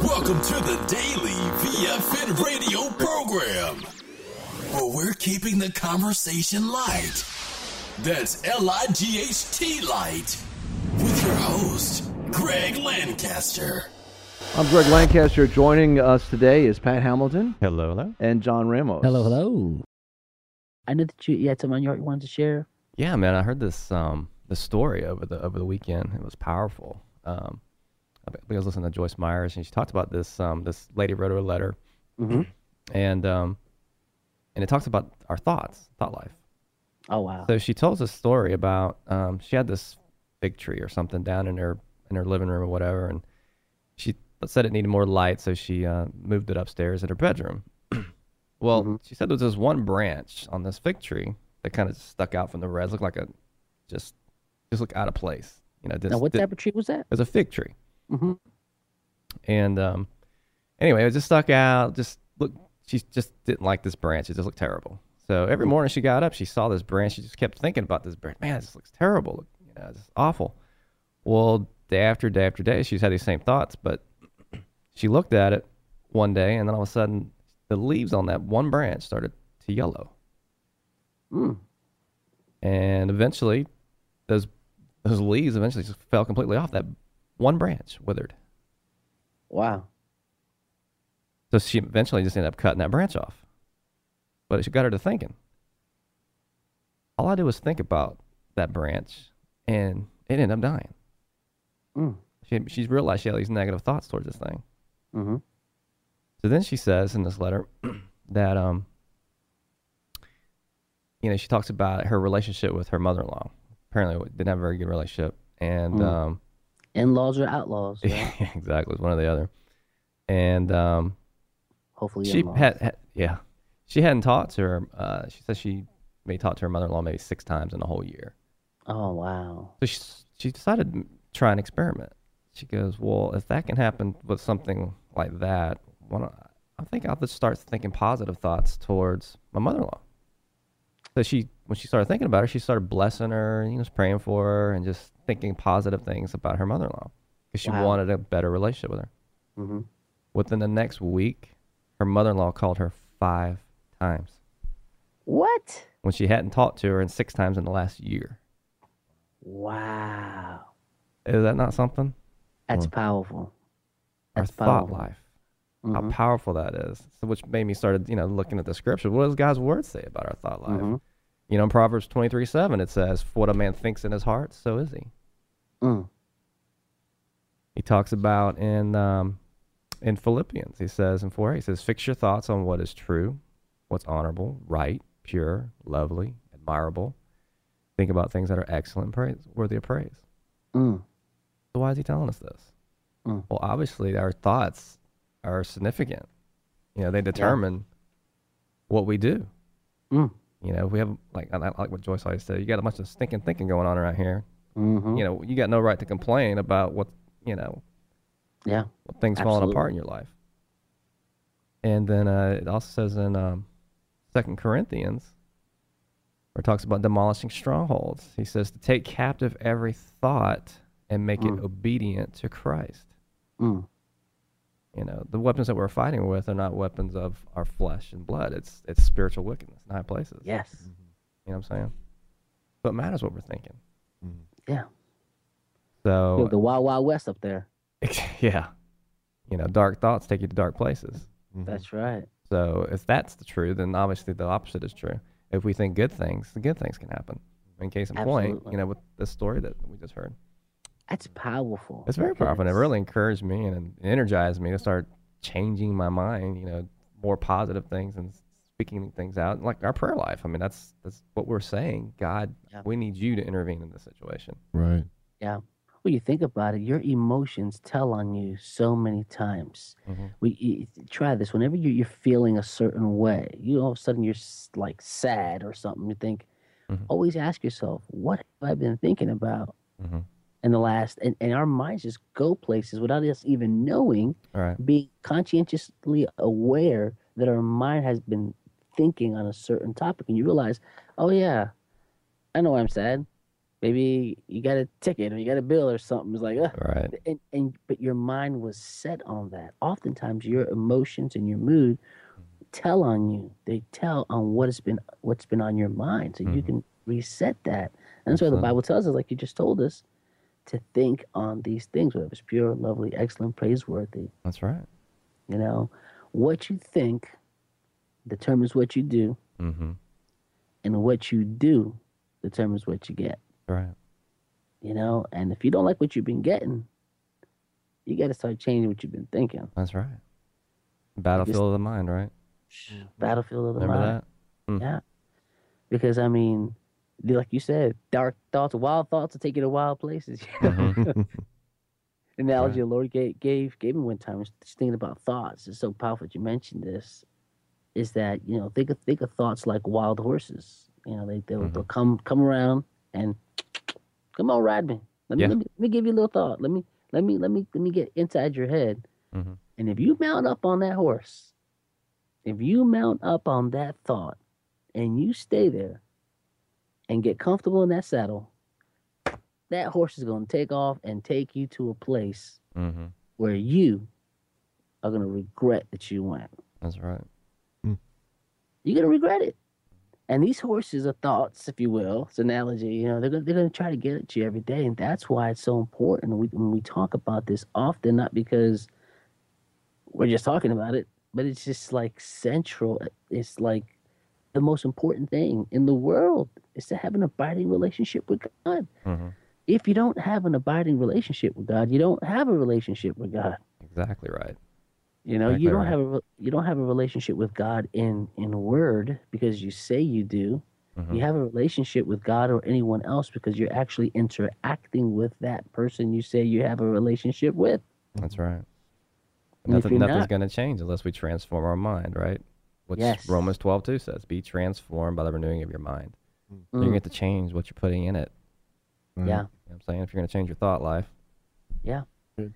Welcome to the Daily VFN radio program, where we're keeping the conversation light. That's L-I-G-H-T light. With your host, Greg Lancaster. I'm Greg Lancaster. Joining us today is Pat Hamilton. Hello, hello. And John Ramos. Hello, hello. I know that you had something on your heart you wanted to share. Yeah, man, I heard this the story over the weekend. It was powerful. I was listening to Joyce Myers, and she talked about this this lady wrote her a letter, and it talks about our thought life. Oh wow! So she tells a story about she had this fig tree or something down in her living room or whatever, and she said it needed more light, so she moved it upstairs in her bedroom. Well, she said there was this one branch on this fig tree that kind of stuck out from the rest, looked like a just looked out of place. You know, now what type of tree was that? It was a fig tree. Mm-hmm. And anyway, it just stuck out. She just didn't like this branch. It just looked terrible. So every morning she got up, she saw this branch. She just kept thinking about this branch. Man, this looks terrible. You know, it's awful. Well, day after day after day, she's had these same thoughts. But she looked at it one day, and then all of a sudden, the leaves on that one branch started to yellow. And eventually, those leaves eventually just fell completely off. That one branch withered. Wow. So she eventually just ended up cutting that branch off. But it got her to thinking. All I did was think about that branch, and it ended up dying. She's realized she had these negative thoughts towards this thing. So then she says in this letter that, she talks about her relationship with her mother-in-law. Apparently didn't have a very good relationship. And in-laws are outlaws. Yeah, exactly. It was one or the other. And hopefully she in-laws. she hadn't talked to her. She said she may talk to her mother-in-law maybe 6 times in a whole year. Oh, wow. So she decided to try an experiment. She goes, well, if that can happen with something like that, I think I'll just start thinking positive thoughts towards my mother-in-law. So when she started thinking about her, she started blessing her, praying for her, and just thinking positive things about her mother-in-law because she wanted a better relationship with her. Within the next week, her mother-in-law called her 5 times. What? When she hadn't talked to her in 6 times in the last year. Wow. Is that not something? That's powerful. Our thought life. How powerful that is. So which made me started, looking at the scripture. What does God's word say about our thought life? In Proverbs 23:7, it says, "For what a man thinks in his heart, so is he." He talks about in Philippians, he says in 4:8, he says, "Fix your thoughts on what is true, what's honorable, right, pure, lovely, admirable. Think about things that are excellent, worthy of praise." So why is he telling us this? Well, obviously our thoughts are significant. They determine what we do. We have, I like what Joyce always said, you got a bunch of stinking thinking going on around here. You got no right to complain about what things falling apart in your life. And then it also says in 2 Corinthians, where it talks about demolishing strongholds. He says to take captive every thought and make it obedient to Christ. The weapons that we're fighting with are not weapons of our flesh and blood. It's spiritual wickedness in high places. Yes. You know what I'm saying? But it matters what we're thinking. Yeah. So the Wild Wild West up there. Yeah. Dark thoughts take you to dark places. That's right. So if that's the truth, then obviously the opposite is true. If we think good things, the good things can happen. In case in point, with the story that we just heard. That's powerful. It's very powerful, and it really encouraged me and energized me to start changing my mind, more positive things and speaking things out, like our prayer life. I mean, that's what we're saying. God, we need you to intervene in this situation. Right. Yeah. Well, you think about it, your emotions tell on you so many times. Try this. Whenever you're feeling a certain way, all of a sudden you're like sad or something, you think, always ask yourself, what have I been thinking about? In the last, and our minds just go places without us even knowing, being conscientiously aware that our mind has been thinking on a certain topic, and you realize, oh yeah, I know why I'm sad. Maybe you got a ticket or you got a bill or something. It's like, Right. but your mind was set on that. Oftentimes, your emotions and your mood tell on you. They tell on what's been on your mind, so you can reset that. And that's why the Absolutely. Bible tells us, like you just told us, to think on these things, whether it's pure, lovely, excellent, praiseworthy. That's right. You know, what you think determines what you do, Mm-hmm. and what you do determines what you get. Right. You know, and if you don't like what you've been getting, you got to start changing what you've been thinking. That's right. Battlefield of the mind, right? Battlefield of the Remember mind. that? Mm. Yeah, because I mean, like you said, dark thoughts, wild thoughts will take you to wild places. You know? Mm-hmm. Analogy Right. the Lord gave me one time. I was just thinking about thoughts. It's so powerful that you mentioned this. Is that, you know, think of thoughts like wild horses. You know, they'll come around and come on, ride me. Let me give you a little thought. Let me get inside your head. Mm-hmm. And if you mount up on that horse, if you mount up on that thought, and you stay there and get comfortable in that saddle, that horse is going to take off and take you to a place Mm-hmm. where you are going to regret that you went. That's right. You're going to regret it. And these horses are thoughts, if you will. It's an analogy. You know, they're going to try to get at you every day. And that's why it's so important when we talk about this often, not because we're just talking about it, but it's just like central. It's like the most important thing in the world is to have an abiding relationship with God. Mm-hmm. If you don't have an abiding relationship with God, you don't have a relationship with God. Exactly right. You know, Exactly you don't right. you don't have a relationship with God in word because you say you do. Mm-hmm. You have a relationship with God or anyone else because you're actually interacting with that person you say you have a relationship with. That's right. And if you're Nothing's not, going to change unless we transform our mind, right? Which Yes. Romans 12:2 says, "Be transformed by the renewing of your mind." So you get to change what you're putting in it. yeah, You know what I'm saying? If you're going to change your thought life. yeah. Good.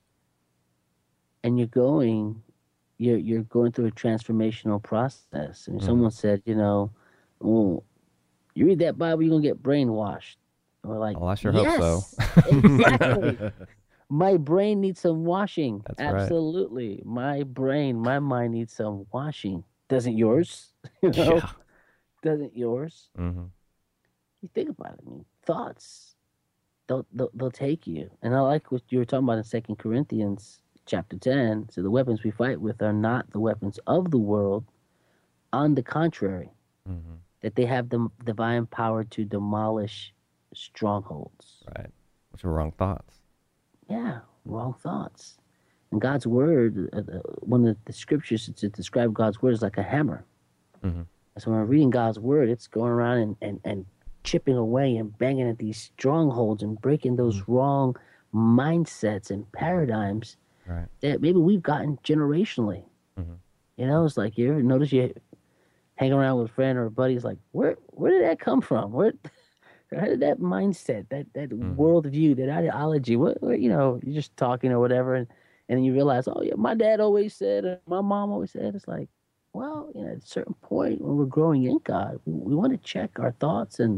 And you're going through a transformational process. And someone said, you know, well, you read that Bible, you're gonna get brainwashed. And we're like, Well, I sure hope so. yes, exactly. My brain needs some washing. That's right. Absolutely. My mind needs some washing. Doesn't yours? You know? Yeah. Doesn't yours? Mm-hmm. You think about it. I mean, thoughts, they'll take you. And I like what you were talking about in 2 Corinthians chapter 10. So the weapons we fight with are not the weapons of the world. On the contrary, Mm-hmm. that they have the divine power to demolish strongholds. Right. Which are wrong thoughts. Yeah, wrong thoughts. And God's word, one of the scriptures to describe God's word is like a hammer. Mm-hmm. So when we're reading God's word, it's going around and chipping away and banging at these strongholds and breaking those wrong mindsets and paradigms Right. that maybe we've gotten generationally. Mm-hmm. You know, it's like you ever notice you hang around with a friend or a buddy, it's like, where did that come from? How did that mindset, that worldview, that ideology, what, you know, you're just talking or whatever, and then you realize, oh yeah, my dad always said, or my mom always said. It's like, well, you know, at a certain point when we're growing in God, we want to check our thoughts and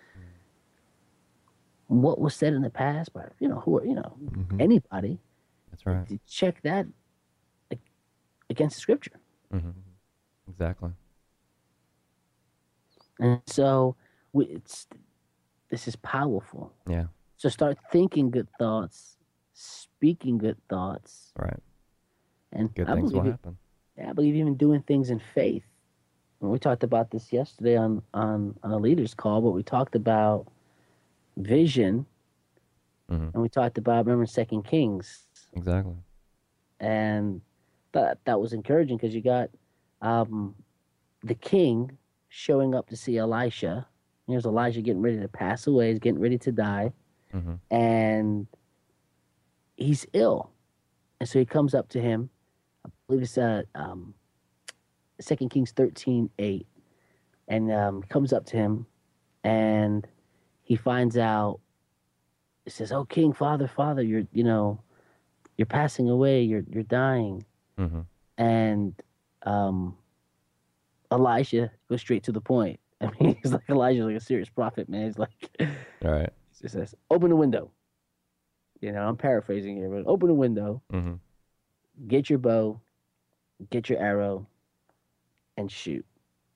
what was said in the past by, you know, anybody. That's right. To check that against the scripture. Mm-hmm. Exactly. And so this is powerful. Yeah. So start thinking good thoughts, speaking good thoughts, Right. and Good I things will believe happen. I believe even doing things in faith. And we talked about this yesterday on a leaders call, but we talked about vision, Mm-hmm. and we talked about, remember, 2 Kings, Exactly. and that was encouraging because you got the king showing up to see Elisha. Here's Elijah getting ready to pass away. He's getting ready to die. Mm-hmm. And he's ill. And so he comes up to him. I believe it's 2 Kings 13:8. And comes up to him and he finds out, he says, "Oh, King, Father, you're passing away, you're dying." Mm-hmm. And Elisha goes straight to the point. I mean, he's like, Elijah's like a serious prophet, man. He's like, All right. It says, open the window. I'm paraphrasing here, but open the window, Mm-hmm. get your bow, get your arrow, and shoot.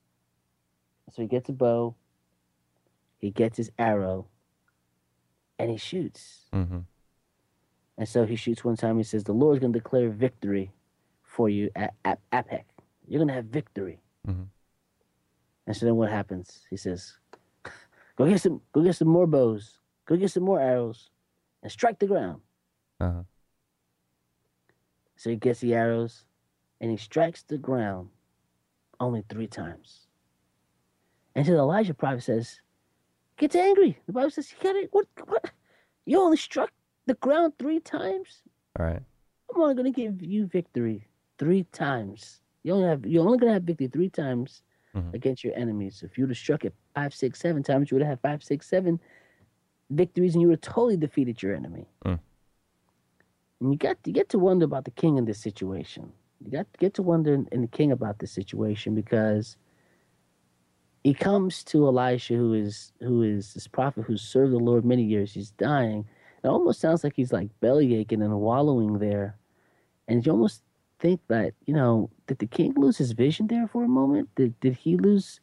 So he gets a bow, he gets his arrow, and he shoots. Mm-hmm. And so he shoots one time. He says, the Lord's going to declare victory for you at Aphek. You're going to have victory. Mm-hmm. And so then what happens? He says, go get some more bows. Go get some more arrows and strike the ground. Uh-huh. So he gets the arrows and he strikes the ground only 3 times. And so Elijah prophet says, gets angry. The Bible says, what? You only struck the ground 3 times? All right. I'm only going to give you victory 3 times. You're only going to have victory 3 times against your enemies. If you would have struck it 5, 6, 7 times, you would have had 5, 6, 7 victories, and you would have totally defeated your enemy. Mm. And you get to wonder about the king in this situation. You get to wonder in the king about this situation, because he comes to Elisha, who is this prophet who's served the Lord many years. He's dying. It almost sounds like he's like belly aching and wallowing there. And you almost think that, did the king lose his vision there for a moment? Did he lose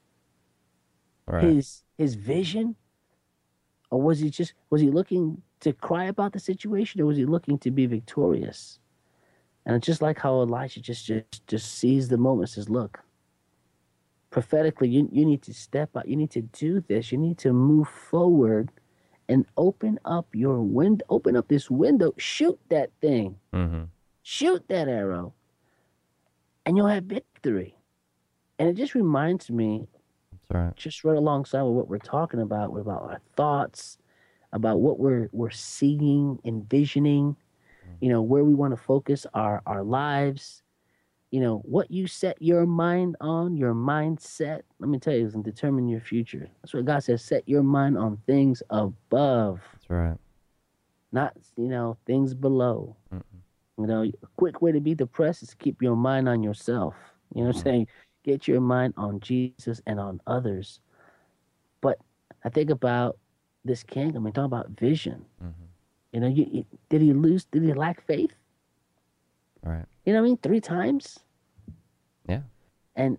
his vision? Or was he looking to cry about the situation, or was he looking to be victorious? And it's just like how Elisha just sees the moment and says, look, prophetically, you need to step out. You need to do this. You need to move forward and open up your window. Open up this window. Shoot that thing. Mm-hmm. Shoot that arrow. And you'll have victory. And it just reminds me, That's right. just right alongside with what we're talking about our thoughts, about what we're seeing, envisioning, where we want to focus our lives. What you set your mind on, your mindset, let me tell you, can determine your future. That's what God says, set your mind on things above. That's right. Not, things below. Mm-mm. A quick way to be depressed is to keep your mind on yourself. You know what I'm saying? Get your mind on Jesus and on others. But I think about this king, talking about vision. Mm-hmm. Did he lack faith? Right. 3 times? Yeah. And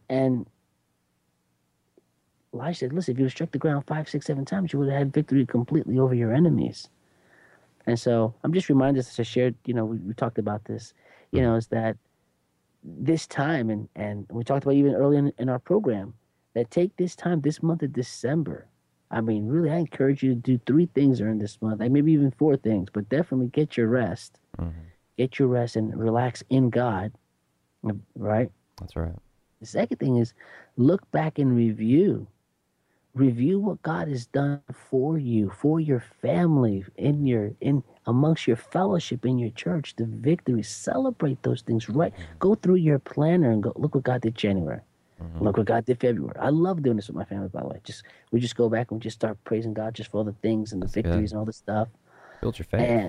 Elijah said, listen, if you had struck the ground 5, 6, 7 times, you would have had victory completely over your enemies. And so I'm just reminded, as I shared, we talked about this, is that this time, and we talked about even early in our program, that take this time, this month of December. Really, I encourage you to do 3 things during this month, like maybe even 4 things, but definitely get your rest. Mm-hmm. Get your rest and relax in God, right? That's right. The second thing is look back and review. Review what God has done for you, for your family, in amongst your fellowship in your church, the victories. Celebrate those things, right? Go through your planner and go, look what God did January. Mm-hmm. Look what God did February. I love doing this with my family, by the way. We just go back and we just start praising God just for all the things and the victories and all the stuff. Build your faith. And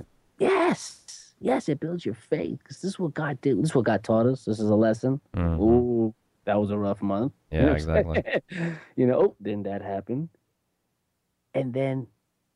yes, it builds your faith, because this is what God did. This is what God taught us. This is a lesson. Mm-hmm. Ooh, that was a rough month. Yeah, exactly. Didn't that happen? And then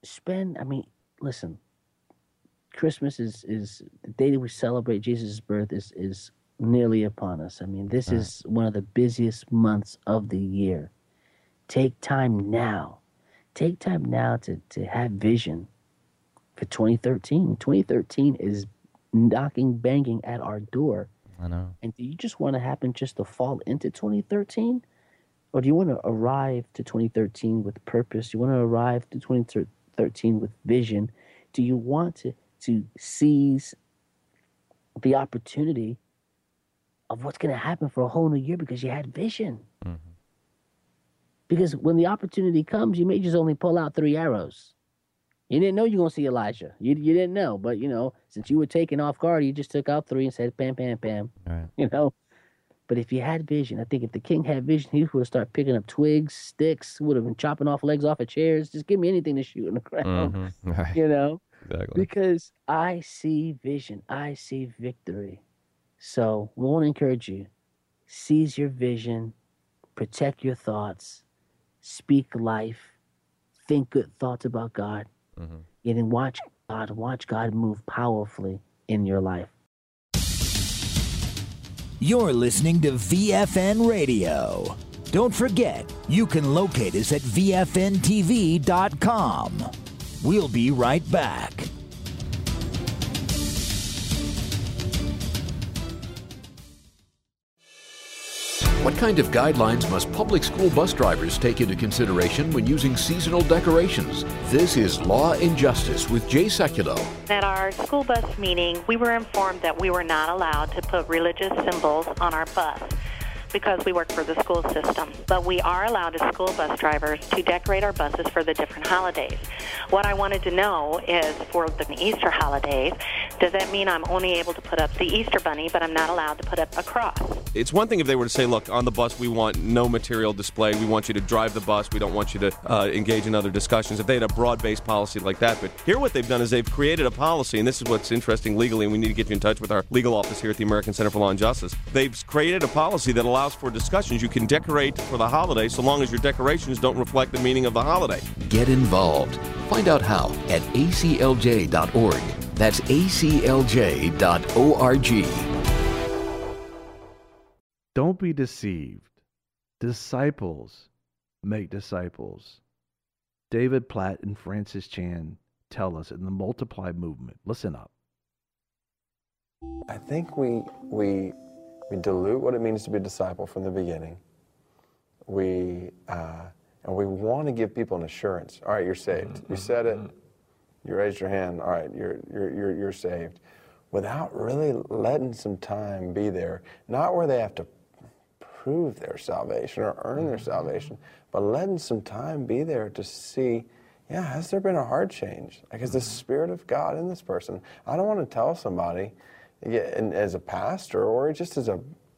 listen, Christmas is the day that we celebrate Jesus' birth is nearly upon us. This is one of the busiest months of the year. Take time now. Take time now to have vision for 2013. 2013 is banging at our door. I know. And do you just want to happen just to fall into 2013? Or do you want to arrive to 2013 with purpose? Do you want to arrive to 2013 with vision? Do you want to seize the opportunity of what's going to happen for a whole new year because you had vision? Mm-hmm. Because when the opportunity comes, you may just only pull out 3 arrows. You didn't know you were going to see Elijah. You didn't know. But, since you were taken off guard, you just took out 3 and said, pam, pam, pam. Right. But if you had vision, I think if the king had vision, he would have started picking up twigs, sticks, would have been chopping off legs off of chairs. Just give me anything to shoot in the ground, Mm-hmm. Right. Exactly. Because I see vision. I see victory. So we want to encourage you. Seize your vision. Protect your thoughts. Speak life. Think good thoughts about God. And watch God move powerfully in your life. You're listening to VFN Radio. Don't forget, you can locate us at VFNTV.com. We'll be right back. What kind of guidelines must public school bus drivers take into consideration when using seasonal decorations? This is Law and Justice with Jay Sekulow. At our school bus meeting, we were informed that we were not allowed to put religious symbols on our bus because we work for the school system. But we are allowed as school bus drivers to decorate our buses for the different holidays. What I wanted to know is for the Easter holidays, does that mean I'm only able to put up the Easter bunny, but I'm not allowed to put up a cross? It's one thing if they were to say, look, on the bus we want no material display. We want you to drive the bus. We don't want you to engage in other discussions. If they had a broad-based policy like that. But here what they've done is they've created a policy, and this is what's interesting legally, and we need to get you in touch with our legal office here at the American Center for Law and Justice. They've created a policy that allows for discussions. You can decorate for the holiday so long as your decorations don't reflect the meaning of the holiday. Get involved. Find out how at aclj.org. That's aclj.org. Don't be deceived. Disciples make disciples. David Platt and Francis Chan tell us in the Multiply movement. Listen up. I think we dilute what it means to be a disciple from the beginning. And we want to give people an assurance. All right, you're saved. You said it. You raised your hand. All right, you're saved. Without really letting some time be there, not where they have to prove their salvation or earn their salvation, but letting some time be there to see, yeah, has there been a heart change? Like, is the Spirit of God in this person? I don't want to tell somebody, and as a pastor or just as a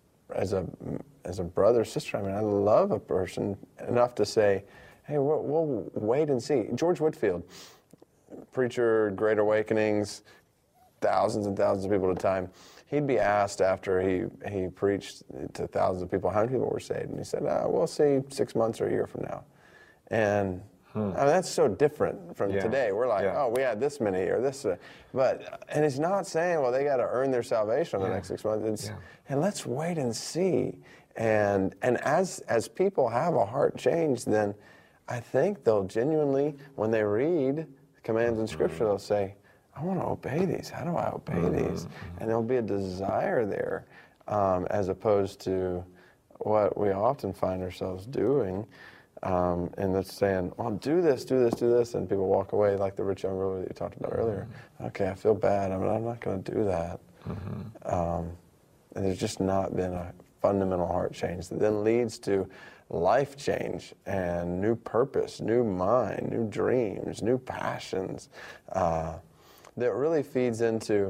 brother, sister, I mean, I love a person enough to say, hey, we'll wait and see. George Whitefield, preacher, Great Awakenings, thousands and thousands of people at a time. He'd be asked after he preached to thousands of people, how many people were saved? And he said, we'll see 6 months or a year from now. And I mean, that's so different from today. We're like, oh, we had this many or this. And he's not saying, well, they got to earn their salvation in the next 6 months. And let's wait and see. And as people have a heart change, then I think they'll genuinely, when they read commands in Scripture, they'll say, I want to obey these. How do I obey these? And there'll be a desire there, as opposed to what we often find ourselves doing, and that's saying, well, do this, and people walk away like the rich young ruler that you talked about earlier. Okay, I feel bad. I mean, I'm not going to do that. And there's just not been a fundamental heart change that then leads to life change and new purpose, new mind, new dreams, new passions. That really feeds into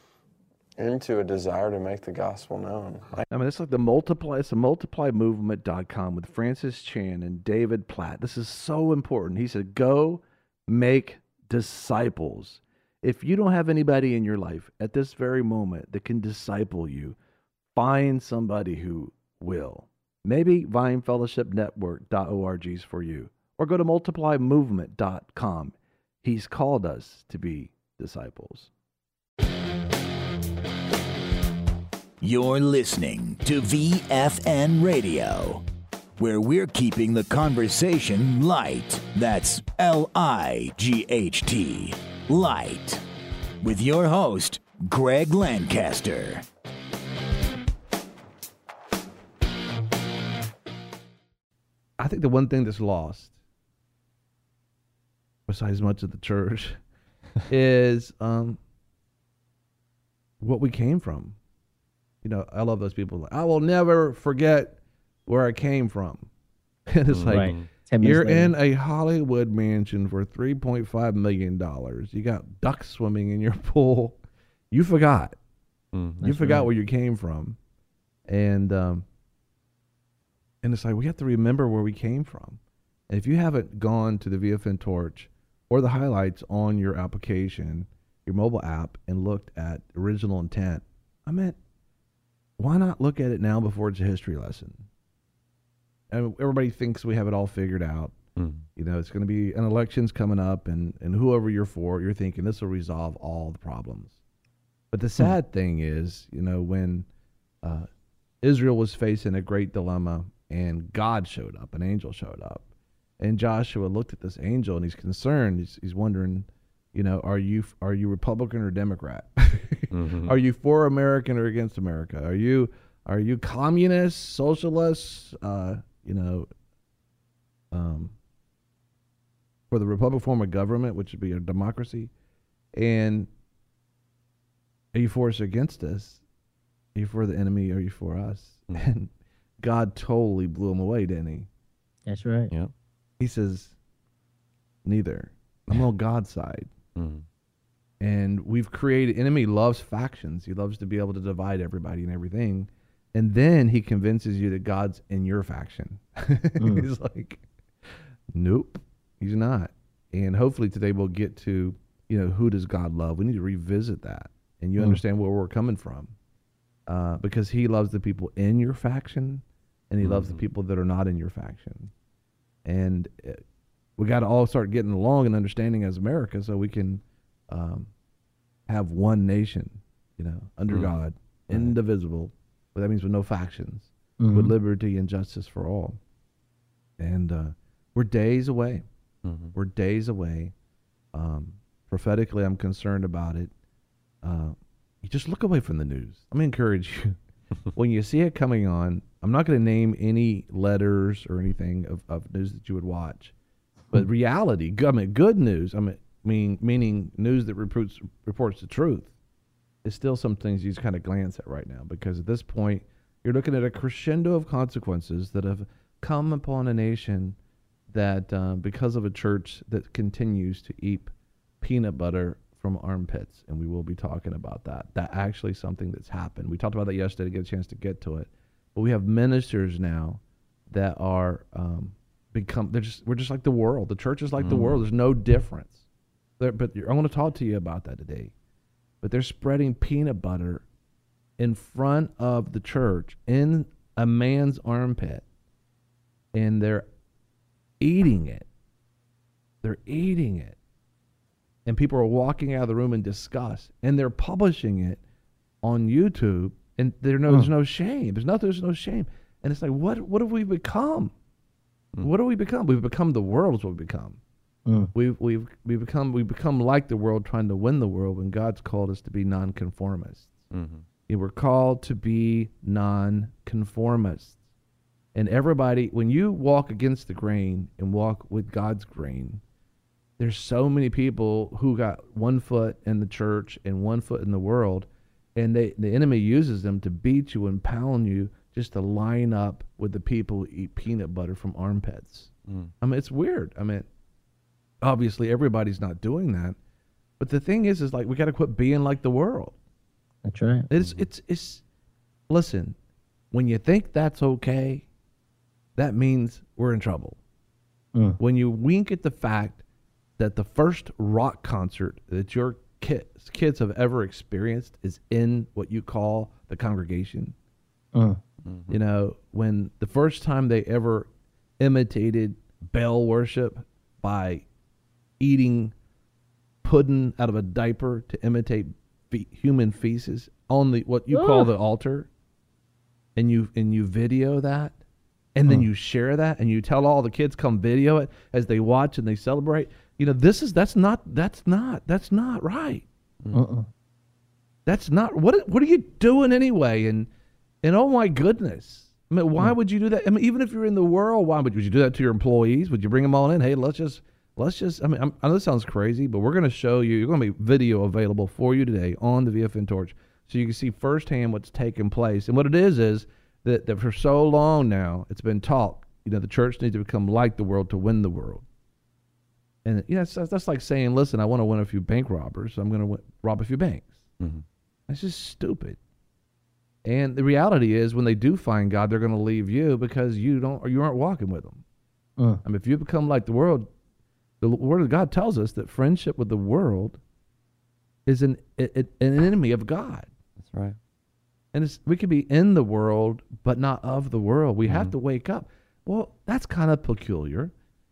a desire to make the gospel known. I mean, it's like the Multiply. It's the multiplymovement.com with Francis Chan and David Platt. This is so important. He said, go make disciples. If you don't have anybody in your life at this very moment that can disciple you, find somebody who will. Maybe VineFellowshipNetwork.org is for you. Or go to multiplymovement.com. He's called us to be disciples. You're listening to VFN Radio, where we're keeping the conversation light. That's L-I-G-H-T, light. With your host, Greg Lancaster. I think the one thing that's lost, besides much of the church, is what we came from. You know, I love those people. Like, I will never forget where I came from. And it's like, Right. you're in a Hollywood mansion for $3.5 million. You got ducks swimming in your pool. You forgot. You forgot where you came from. And it's like, we have to remember where we came from. And if you haven't gone to the VFN Torch or the highlights on your application, your mobile app, and looked at original intent, I mean, why not look at it now before it's a history lesson? And everybody thinks we have it all figured out. You know, it's going to be an election's coming up, and whoever you're for, you're thinking this will resolve all the problems. But the sad thing is, you know, when Israel was facing a great dilemma and God showed up, an angel showed up, and Joshua looked at this angel and he's concerned. He's wondering, you know, are you Republican or Democrat? Are you for American or against America? Are you communist, socialist, you know, for the Republic form of government, which would be a democracy? And are you for us or against us? Are you for the enemy or are you for us? And God totally blew him away, didn't he? That's right. Yeah. He says, neither. I'm on God's side. And we've created, enemy loves factions. He loves to be able to divide everybody and everything. And then he convinces you that God's in your faction. He's like, nope, he's not. And hopefully today we'll get to, you know, who does God love? We need to revisit that. And you understand where we're coming from. Because he loves the people in your faction, and he loves the people that are not in your faction. And we got to all start getting along and understanding as America so we can have one nation, you know, under God, indivisible. But that means with no factions, with liberty and justice for all. And we're days away. We're days away. Prophetically, I'm concerned about it. You just look away from the news. I'm going to encourage you. When you see it coming on, I'm not going to name any letters or anything of news that you would watch. But reality, I mean, good news, meaning news that reports the truth, is still some things you just kind of glance at right now. Because at this point, you're looking at a crescendo of consequences that have come upon a nation that, because of a church that continues to eat peanut butter from armpits, and we will be talking about that. That actually something that's happened. We talked about that yesterday to get a chance to get to it. But we have ministers now that are we're just like the world. The church is like the world. There's no difference. But I want to talk to you about that today. But they're spreading peanut butter in front of the church in a man's armpit, and they're eating it. They're eating it. And people are walking out of the room in disgust, and they're publishing it on YouTube, and there's no shame. There's no shame. And it's like, what have we become? What do we become? We've become the world is what we become. We've become like the world, trying to win the world, when God's called us to be nonconformists. We're called to be nonconformists. And everybody, when you walk against the grain and walk with God's grain, there's so many people who got 1 foot in the church and 1 foot in the world, and the enemy uses them to beat you and pound you just to line up with the people who eat peanut butter from armpits. I mean, it's weird. I mean, obviously everybody's not doing that, but the thing is like we got to quit being like the world. That's right. It's listen, when you think that's okay, that means we're in trouble. When you wink at the fact that the first rock concert that your kids have ever experienced is in what you call the congregation. You know, when the first time they ever imitated Baal worship by eating pudding out of a diaper to imitate human feces on what you call the altar, and you video that, and then you share that, and you tell all the kids come video it as they watch and they celebrate. You know, that's not right. That's not, what are you doing anyway? And oh my goodness. I mean, why would you do that? I mean, even if you're in the world, why would you do that to your employees? Would you bring them all in? Hey, let's just, I mean, I know this sounds crazy, but we're going to show you, you're going to be video available for you today on the VFN Torch, so you can see firsthand what's taking place. And what it is that for so long now, it's been taught, you know, the church needs to become like the world to win the world. And you know, that's like saying, listen, I want to win a few bank robbers, so I'm going to rob a few banks. That's just stupid. And the reality is, when they do find God, they're going to leave you because you aren't walking with them. I mean, if you become like the world, the Word of God tells us that friendship with the world is an enemy of God. That's right. And we can be in the world, but not of the world. We have to wake up. Well, that's kind of peculiar.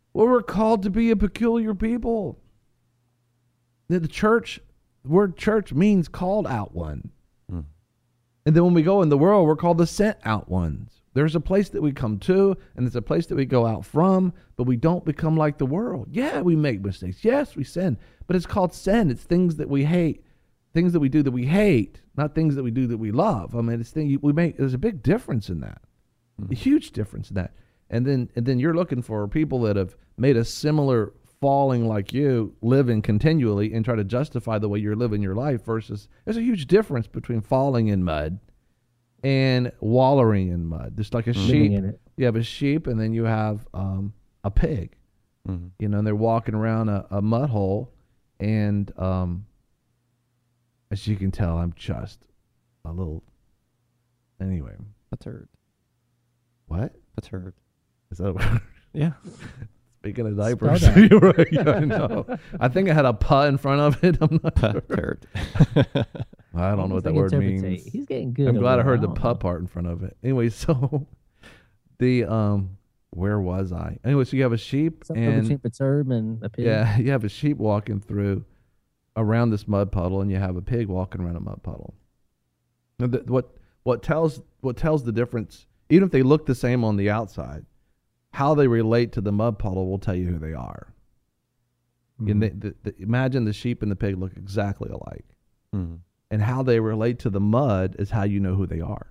Well, we're called to be a peculiar people. The church, word church means called out one. And then when we go in the world, we're called the sent out ones. There's a place that we come to, and there's a place that we go out from, but we don't become like the world. Yeah, we make mistakes. Yes, we sin, but it's called sin. It's things that we hate, things that we do that we hate, not things that we do that we love. I mean, it's things we make. There's a big difference in that, a huge difference in that. And then you're looking for people that have made a similar falling like you, living continually, and try to justify the way you're living your life versus there's a huge difference between falling in mud and wallowing in mud. Just like a sheep. You have a sheep and then you have a pig. You know, and they're walking around a mud hole, and as you can tell, I'm just a little, anyway. A turd. What? A turd. Is that Yeah. Speaking of diapers, you're right. Yeah, I know. I think I had a "puh" in front of it. I'm not sure. Turd. I don't know what that word means. He's getting good. I'm glad I heard the don't "puh" know. part in front of it. Anyway, so the where was I? Anyway, so you have a sheep Something and between perturb and a pig. yeah, you have a sheep walking through around this mud puddle, and you have a pig walking around a mud puddle. And what tells the difference, even if they look the same on the outside, how they relate to the mud puddle will tell you who they are. And imagine the sheep and the pig look exactly alike. And how they relate to the mud is how you know who they are.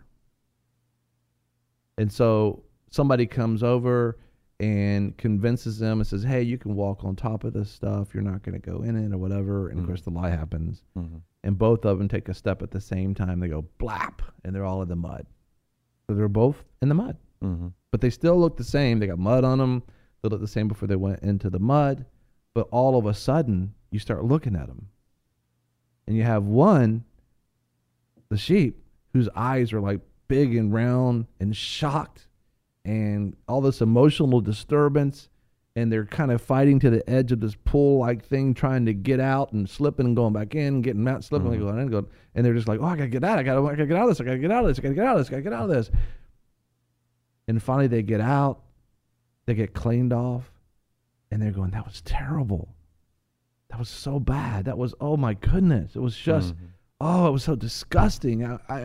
And so somebody comes over and convinces them and says, hey, you can walk on top of this stuff. You're not going to go in it or whatever. And, of course, the lie happens. And both of them take a step at the same time. They go, blap, and they're all in the mud. So they're both in the mud. But they still look the same. They got mud on them. They look the same before they went into the mud. But all of a sudden, you start looking at them. And you have one, the sheep, whose eyes are like big and round and shocked and all this emotional disturbance. And they're kind of fighting to the edge of this pool-like thing, trying to get out and slipping and going back in, getting out, slipping and going in. And they're just like, oh, I got to get out. I got to get out of this. I got to get out of this. I got to get out of this. I got to get out of this. And finally they get out, they get cleaned off, and they're going, that was terrible. That was so bad. That was, oh my goodness. It was just, oh, it was so disgusting.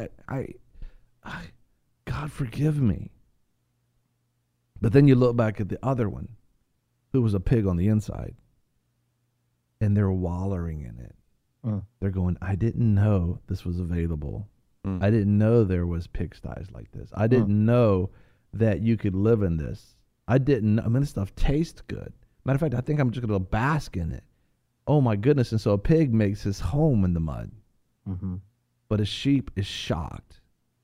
God forgive me. But then you look back at the other one, who was a pig on the inside, and they're wallowing in it. They're going, I didn't know this was available. I didn't know there was pigsties like this. I didn't know that you could live in this. I didn't. I mean, this stuff tastes good. Matter of fact, I think I'm just going to bask in it. Oh my goodness! And so a pig makes his home in the mud, but a sheep is shocked.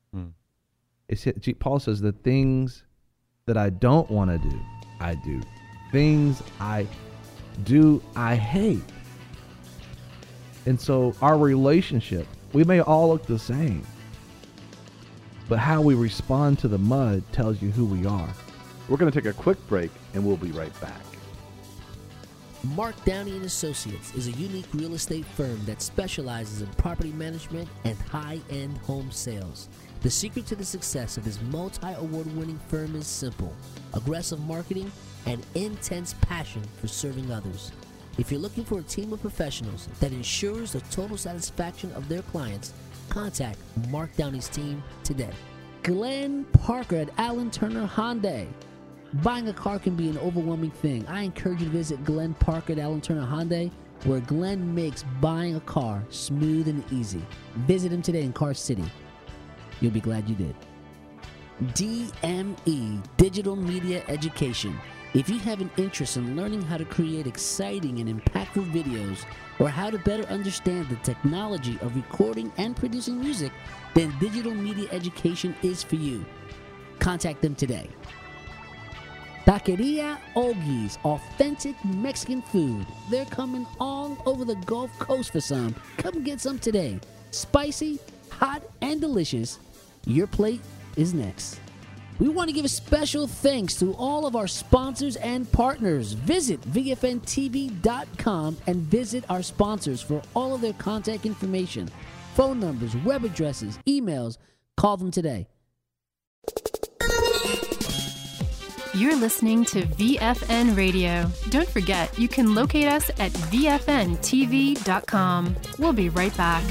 Paul says the things that I don't want to do, I do. Things I do, I hate. And so our relationship, we may all look the same, but how we respond to the mud tells you who we are. We're going to take a quick break, and we'll be right back. Mark Downey & Associates is a unique real estate firm that specializes in property management and high-end home sales. The secret to the success of this multi-award-winning firm is simple: aggressive marketing and intense passion for serving others. If you're looking for a team of professionals that ensures the total satisfaction of their clients, contact Mark Downey's team today. Glenn Parker at Allen Turner Hyundai. Buying a car can be an overwhelming thing. I encourage you to visit Glenn Parker at Allen Turner Hyundai, where Glenn makes buying a car smooth and easy. Visit him today in Car City. You'll be glad you did. DME, Digital Media Education. If you have an interest in learning how to create exciting and impactful videos, or how to better understand the technology of recording and producing music, then Digital Media Education is for you. Contact them today. Taqueria Oggi's, authentic Mexican food. They're coming all over the Gulf Coast for some. Come get some today. Spicy, hot, and delicious. Your plate is next. We want to give a special thanks to all of our sponsors and partners. Visit VFNTV.com and visit our sponsors for all of their contact information, phone numbers, web addresses, emails. Call them today. You're listening to VFN Radio. Don't forget, you can locate us at VFNTV.com. We'll be right back.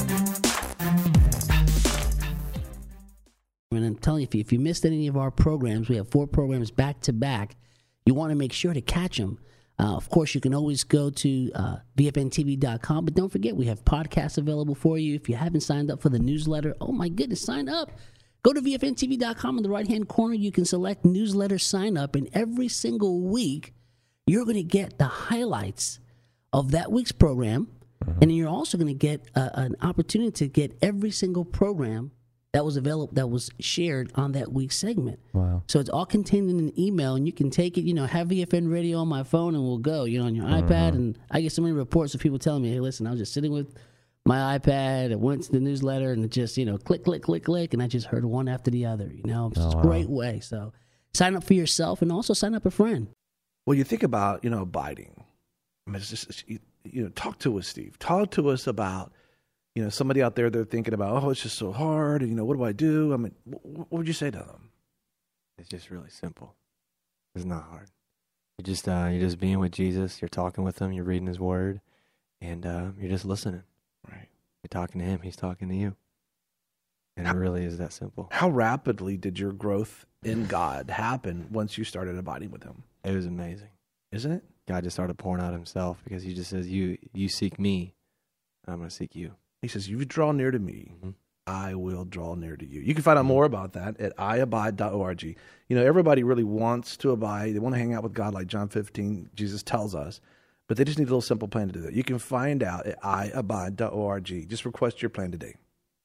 And I'm telling you, if you missed any of our programs, we have 4 programs back to back. You want to make sure to catch them. Of course, you can always go to VFNTV.com, but don't forget, we have podcasts available for you. If you haven't signed up for the newsletter, oh my goodness, sign up. Go to VFNTV.com in the right-hand corner. You can select newsletter sign up, and every single week, you're going to get the highlights of that week's program, and then you're also going to get an opportunity to get every single program that was available, that was shared on that week's segment. Wow. So it's all contained in an email, and you can take it, have VFN Radio on my phone, and we'll go, on your iPad. And I get so many reports of people telling me, hey, listen, I was just sitting with my iPad, I went to the newsletter, and it just, click, click, click, click, and I just heard one after the other, It's a great way. So sign up for yourself, and also sign up a friend. Well, you think about, abiding. I mean, it's just, talk to us, Steve. Talk to us about, somebody out there, they're thinking about, oh, it's just so hard. And, what do I do? I mean, what would you say to them? It's just really simple. It's not hard. You're just being with Jesus. You're talking with him. You're reading his word, and you're just listening. Right. You're talking to him. He's talking to you. And it really is that simple. How rapidly did your growth in God happen once you started abiding with him? It was amazing. Isn't it? God just started pouring out himself, because he just says, you seek me, and I'm going to seek you. He says, you draw near to me, I will draw near to you. You can find out more about that at iabide.org. Everybody really wants to abide. They want to hang out with God like John 15, Jesus tells us, but they just need a little simple plan to do that. You can find out at iabide.org. Just request your plan today.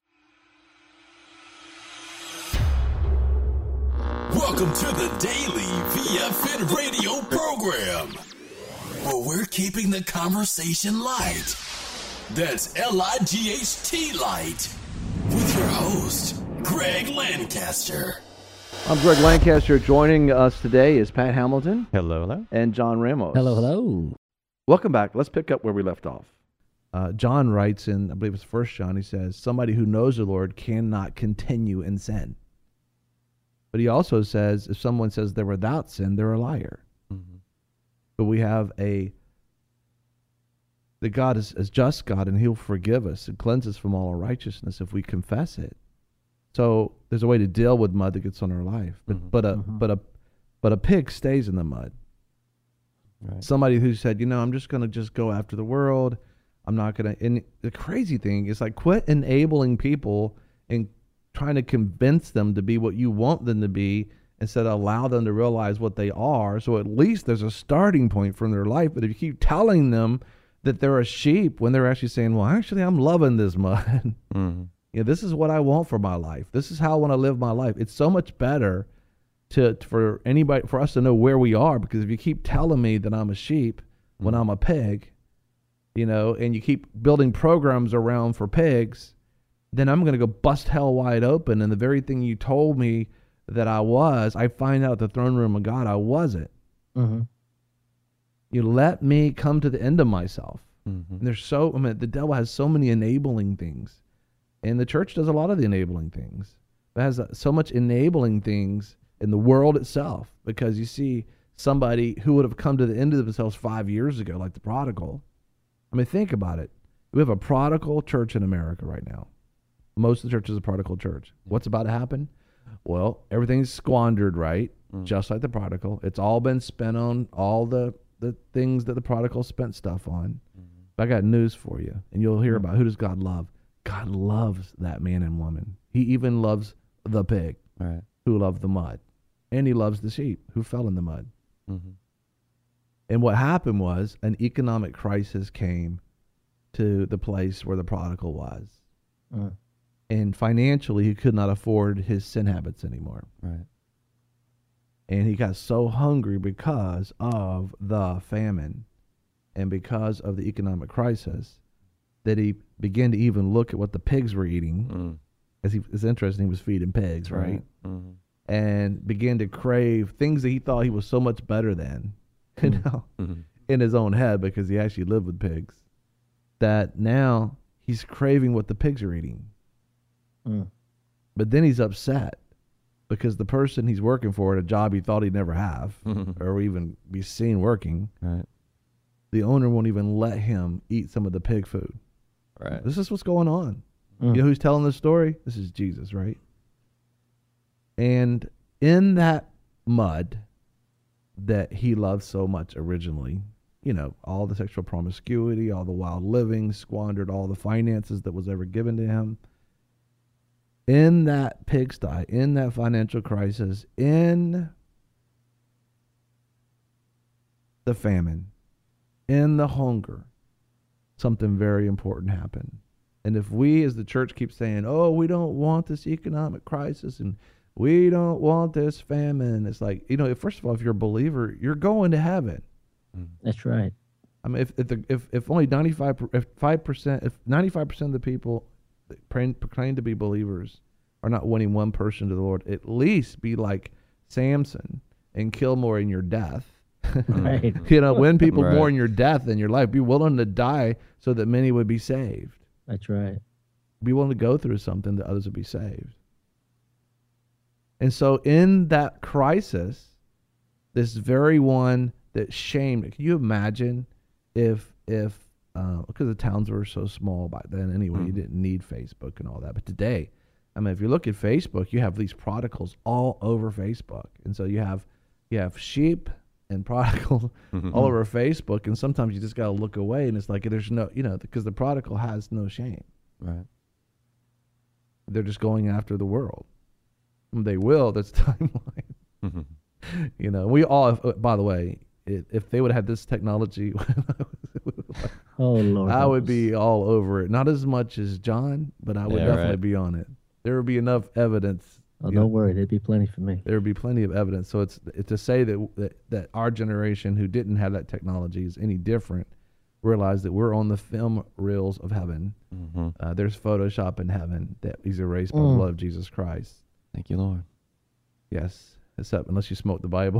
Welcome to the Daily VFN Radio program, where we're keeping the conversation light. That's LIGHT Light, with your host, Greg Lancaster. I'm Greg Lancaster. Joining us today is Pat Hamilton. Hello, hello. And John Ramos. Hello, hello. Welcome back. Let's pick up where we left off. John writes in, I believe it's 1 John, he says, somebody who knows the Lord cannot continue in sin. But he also says, if someone says they're without sin, they're a liar. Mm-hmm. But we have that God is a just God, and he'll forgive us and cleanse us from all unrighteousness if we confess it. So there's a way to deal with mud that gets on our life. But a pig stays in the mud. Right. Somebody who said, I'm just going to go after the world. I'm not going to. And the crazy thing is, quit enabling people and trying to convince them to be what you want them to be, instead of allow them to realize what they are. So at least there's a starting point from their life. But if you keep telling them that they're a sheep when they're actually saying, well, actually, I'm loving this mud. Mm-hmm. This is what I want for my life. This is how I want to live my life. It's so much better for us to know where we are, because if you keep telling me that I'm a sheep when I'm a pig, and you keep building programs around for pigs, then I'm going to go bust hell wide open. And the very thing you told me that I find out at the throne room of God, I wasn't. Mm-hmm. You let me come to the end of myself. Mm-hmm. And the devil has so many enabling things, and the church does a lot of the enabling things. It has so much enabling things in the world itself, because you see somebody who would have come to the end of themselves 5 years ago, like the prodigal. Think about it. We have a prodigal church in America right now. Most of the church is a prodigal church. What's about to happen? Well, everything's squandered, right? Just like the prodigal. It's all been spent on all the things that the prodigal spent stuff on. But I got news for you, and you'll hear about who does God love. God loves that man and woman. He even loves the pig, right, who loved the mud, and he loves the sheep who fell in the mud. Mm-hmm. And what happened was an economic crisis came to the place where the prodigal was. And financially, he could not afford his sin habits anymore. Right. And he got so hungry because of the famine and because of the economic crisis that he began to even look at what the pigs were eating. It's interesting, he was feeding pigs, right? Mm-hmm. And began to crave things that he thought he was so much better than, in his own head, because he actually lived with pigs, that now he's craving what the pigs are eating. But then he's upset because the person he's working for at a job he thought he'd never have or even be seen working, Right. the owner won't even let him eat some of the pig food. Right. This is what's going on. You know who's telling this story? This is Jesus, right? And in that mud that he loved so much originally, you know, all the sexual promiscuity, all the wild living, squandered all the finances that was ever given to him. In that pigsty, in that financial crisis, in the famine, in the hunger, something very important happened. And if we as the church keep saying, oh, we don't want this economic crisis and we don't want this famine, it's like, you know, first of all, if you're a believer, you're going to heaven. That's right. I mean, if only 95% of the people that proclaim to be believers are not winning one person to the Lord, at least be like Samson and kill more in your death. Right. You know, win people Right. more in your death than your life. Be willing to die so that many would be saved. That's right. Be willing to go through something that others would be saved. And so in that crisis, this very one that shamed, can you imagine if because the towns were so small back then anyway, you didn't need Facebook and all that. But today, I mean, if you look at Facebook, you have these prodigals all over Facebook. And so you have sheep and prodigals all over Facebook, and sometimes you just got to look away, and it's like there's no, you know, because the prodigal has no shame. Right. They're just going after the world. They will. That's timeline. You know, we all. By the way, if they would have had this technology, Oh Lord, I help would us. be all over it. Not as much as John, but I would Yeah, definitely right. be on it. There would be enough evidence. Oh, you know, don't worry, there'd be plenty for me. there would be plenty of evidence. So it's to say that our generation who didn't have that technology is any different. Realize that we're on the film reels of heaven. There's Photoshop in heaven that is erased by the blood of Jesus Christ. Thank you, Lord. Yes, except unless you smoke the Bible.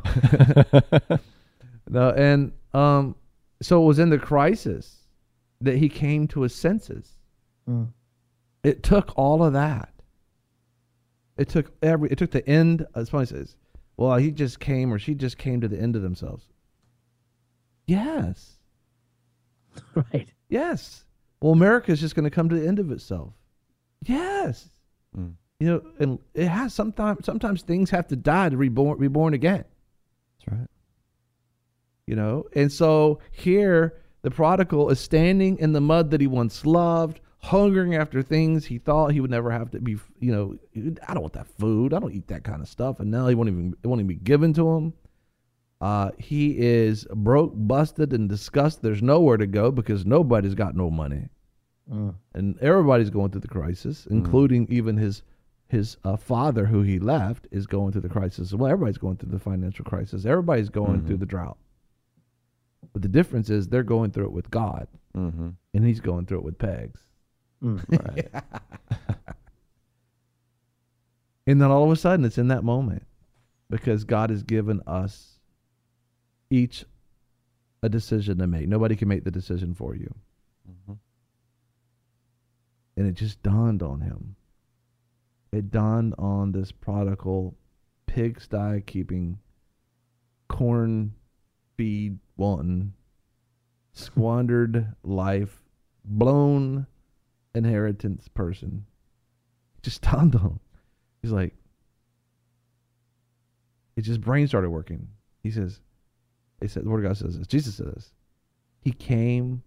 No, and so it was in the crisis that he came to his senses. It took all of that. It took the end. Somebody says, "Well, he just came or she just came to the end of themselves." Yes. Right. Yes. Well, America is just going to come to the end of itself. Yes. You know, and it has sometimes things have to die to be born again. That's right. You know, and so here the prodigal is standing in the mud that he once loved, hungering after things he thought he would never have to be. You know, I don't want that food. I don't eat that kind of stuff. And now it won't even be given to him. He is broke, busted, and disgusted. There's nowhere to go because nobody's got no money, and everybody's going through the crisis, including even his father, who he left, is going through the crisis. Well, everybody's going through the financial crisis. Everybody's going through the drought. But the difference is they're going through it with God, and he's going through it with pegs. Right. And then all of a sudden, it's in that moment because God has given us each a decision to make. Nobody can make the decision for you. And it just dawned on him. It dawned on this prodigal, pigsty keeping, corn feed wanting, squandered life, blown inheritance person. It just dawned on him. He's like, his brain started working. He says, the Word of God says this. Jesus says this. He came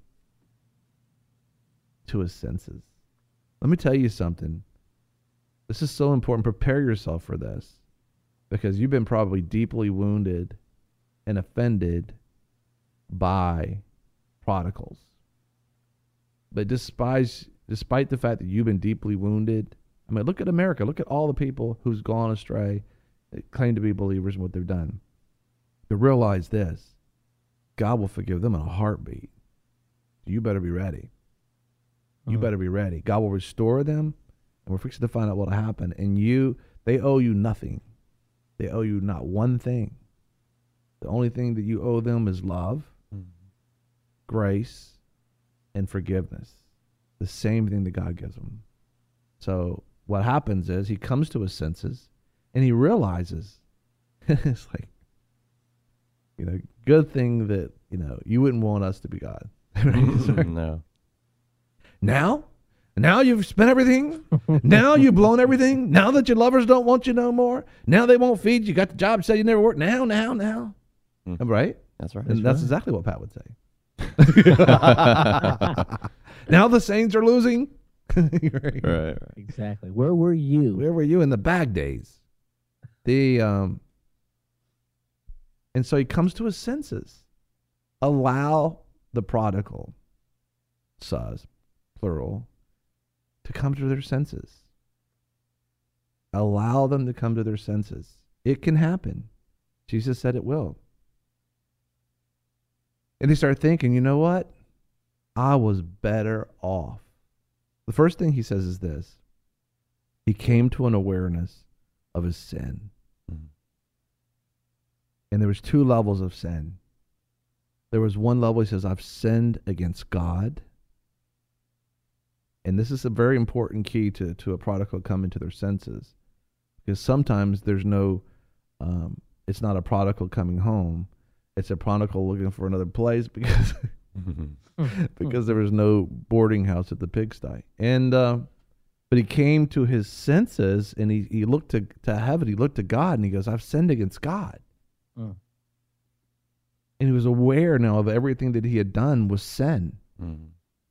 to his senses. Let me tell you something. This is so important. Prepare yourself for this because you've been probably deeply wounded and offended by prodigals. But despite the fact that you've been deeply wounded, I mean, look at America. Look at all the people who's gone astray that claim to be believers and what they've done. To realize this, God will forgive them in a heartbeat. You better be ready. You better be ready. God will restore them, and we're fixing to find out what will happen. And they owe you nothing. They owe you not one thing. The only thing that you owe them is love, grace, and forgiveness. The same thing that God gives them. So what happens is he comes to his senses, And he realizes, it's like, good thing that, you wouldn't want us to be God. No. Now you've spent everything. Now you've blown everything. Now that your lovers don't want you no more. Now they won't feed you. Got the job, said you never worked. Now. Right? That's right. And that's exactly what Pat would say. Now the Saints are losing. Right. Exactly. Where were you? Where were you in the bag days? And so he comes to his senses. Allow the prodigal sons, plural, to come to their senses. Allow them to come to their senses. It can happen. Jesus said it will. And they start thinking, you know what? I was better off. The first thing he says is this. He came to an awareness of his sin. Mm-hmm. And there was 2 levels of sin. There was one level, he says, I've sinned against God. And this is a very important key to a prodigal coming to their senses. Because sometimes there's no, it's not a prodigal coming home. It's a prodigal looking for another place because because there was no boarding house at the pigsty. And but he came to his senses and he looked to heaven. He looked to God and he goes, I've sinned against God. Mm. And he was aware now of everything that he had done was sin. Mm.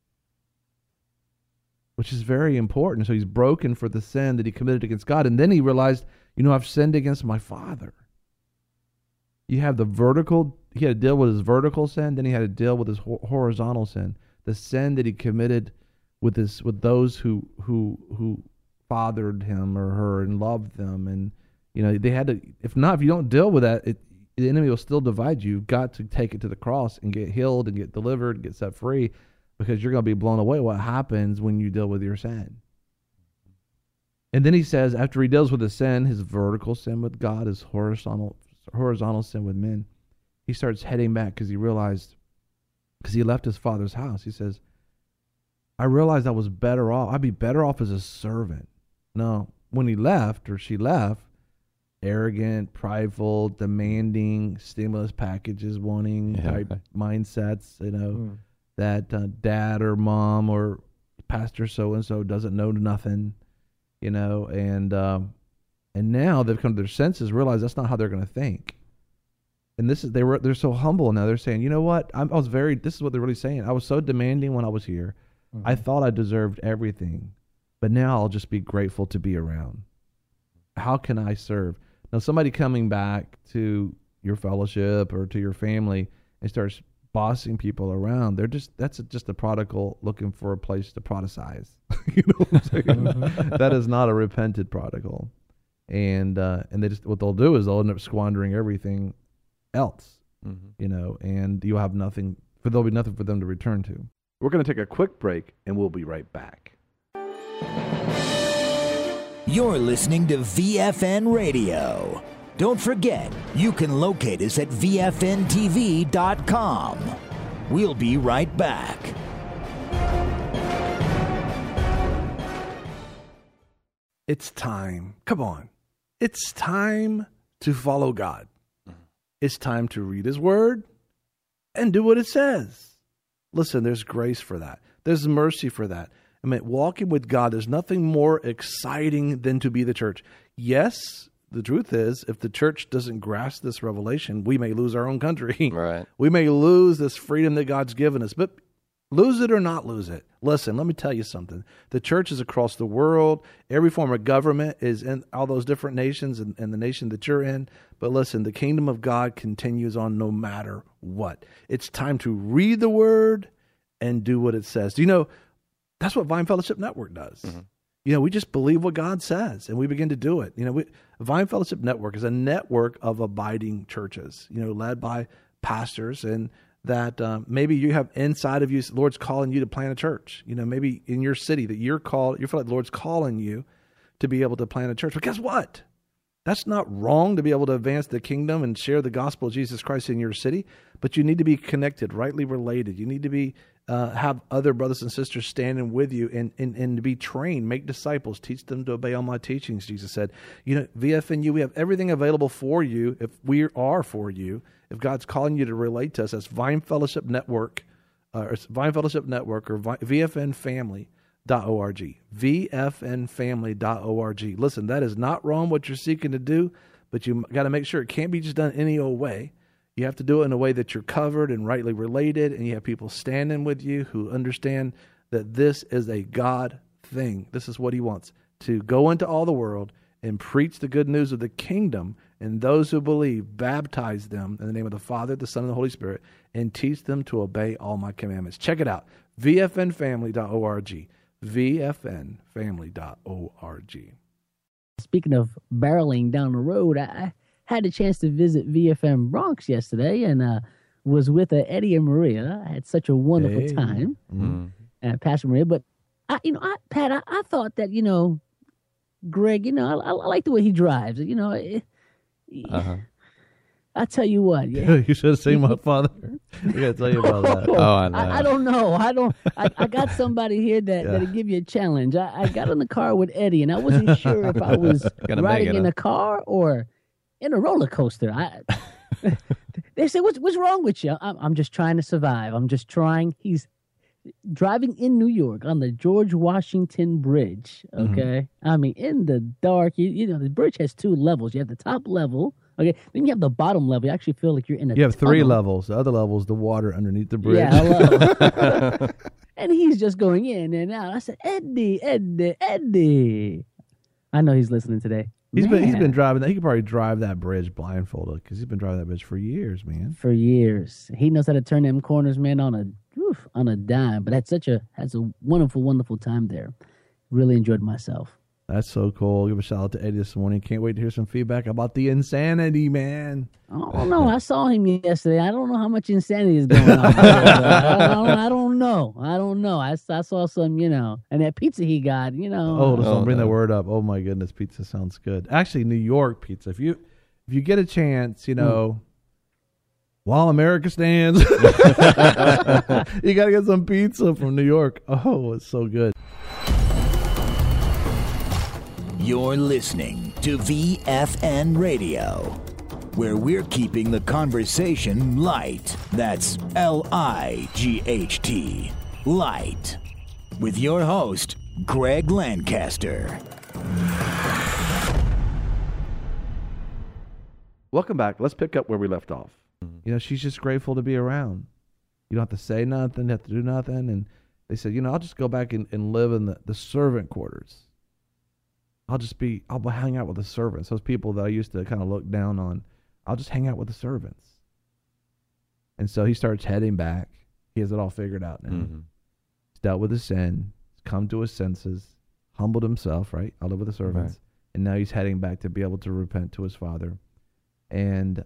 Which is very important. So he's broken for the sin that he committed against God. And then he realized, I've sinned against my Father. You have the vertical, he had to deal with his vertical sin, then he had to deal with his horizontal sin. The sin that he committed with those who fathered him or her and loved them. And, they had to, if you don't deal with that, the enemy will still divide you. You've got to take it to the cross and get healed and get delivered, get set free, because you're going to be blown away what happens when you deal with your sin. And then he says, after he deals with his sin, his vertical sin with God, his horizontal sin with men, he starts heading back because he realized, because he left his father's house, he says, I realized I was better off. I'd be better off as a servant. No, when he left or she left, arrogant, prideful, demanding, stimulus packages wanting type mindsets, that dad or mom or pastor so-and-so doesn't know nothing, and now they've come to their senses, realize that's not how they're going to think. And they're so humble now. They're saying, you know what? This is what they're really saying. I was so demanding when I was here. Mm-hmm. I thought I deserved everything, but now I'll just be grateful to be around. How can I serve? Now, somebody coming back to your fellowship or to your family and starts bossing people around, that's just a prodigal looking for a place to proticize. You know what I'm saying? That is not a repented prodigal. And they just, what they'll do is they'll end up squandering everything else, and you'll have nothing, there'll be nothing for them to return to. We're going to take a quick break and we'll be right back. You're listening to VFN Radio. Don't forget, you can locate us at VFNTV.com. We'll be right back. It's time. Come on. It's time to follow God. It's time to read His Word and do what it says. Listen, there's grace for that. There's mercy for that. I mean, walking with God, there's nothing more exciting than to be the church. Yes, the truth is, if the church doesn't grasp this revelation, we may lose our own country. Right. We may lose this freedom that God's given us. But lose it or not lose it. Listen, let me tell you something. The church is across the world. Every form of government is in all those different nations and the nation that you're in. But listen, the kingdom of God continues on no matter what. It's time to read the Word and do what it says. Do you know, that's what Vine Fellowship Network does. Mm-hmm. We just believe what God says and we begin to do it. Vine Fellowship Network is a network of abiding churches, led by pastors, and that maybe you have inside of you, the Lord's calling you to plant a church, maybe in your city that you feel like the Lord's calling you to be able to plant a church. But guess what? That's not wrong to be able to advance the kingdom and share the gospel of Jesus Christ in your city, but you need to be connected, rightly related. You need to be have other brothers and sisters standing with you and to be trained, make disciples, teach them to obey all my teachings. Jesus said, VFNU, we have everything available for you if we are for you. If God's calling you to relate to us, that's Vine Fellowship Network, or VFNfamily.org. VFNfamily.org. Listen, that is not wrong what you're seeking to do, but you got to make sure it can't be just done any old way. You have to do it in a way that you're covered and rightly related, and you have people standing with you who understand that this is a God thing. This is what he wants, to go into all the world and preach the good news of the kingdom, and those who believe, baptize them in the name of the Father, the Son, and the Holy Spirit, and teach them to obey all my commandments. Check it out, VFNfamily.org, VFNfamily.org. Speaking of barreling down the road, I had a chance to visit VFN Bronx yesterday and was with Eddie and Maria. I had such a wonderful time, Pastor Maria. But Pat, I thought that Greg, I like the way he drives. I tell you what, you should have seen my father. I gotta tell you about that. I know. I don't know. I got somebody here that'll give you a challenge. I got in the car with Eddie, and I wasn't sure if I was riding in a car or in a roller coaster. They said, "What's wrong with you?" I'm just trying to survive. I'm just trying. He's driving in New York on the George Washington Bridge. Okay, I mean in the dark. The bridge has two levels. You have the top level. Okay, then you have the bottom level. You actually feel like you're in a You have tunnel. 3 levels. The other level is the water underneath the bridge. Yeah, hello. And he's just going in and out. I said, Eddie. I know he's listening today. He's been driving that. He could probably drive that bridge blindfolded because he's been driving that bridge for years, man. For years. He knows how to turn them corners, man, on a dime. But that's a wonderful, wonderful time there. Really enjoyed myself. That's so cool. Give a shout out to Eddie this morning. Can't wait to hear some feedback about the insanity, man. Oh, no. I saw him yesterday. I don't know how much insanity is going on. I don't know. I saw some, and that pizza he got, Oh, don't bring that word up. Oh, my goodness. Pizza sounds good. Actually, New York pizza. If you get a chance, while America stands, you got to get some pizza from New York. Oh, it's so good. You're listening to VFN Radio, where we're keeping the conversation light. That's LIGHT, light. With your host, Greg Lancaster. Welcome back. Let's pick up where we left off. She's just grateful to be around. You don't have to say nothing, you have to do nothing. And they said, I'll just go back and live in the servant quarters. I'll hang out with the servants, those people that I used to kind of look down on. I'll just hang out with the servants. And so he starts heading back. He has it all figured out now. He's dealt with his sin, come to his senses, humbled himself, right? I'll live with the servants. Right. And now he's heading back to be able to repent to his father. And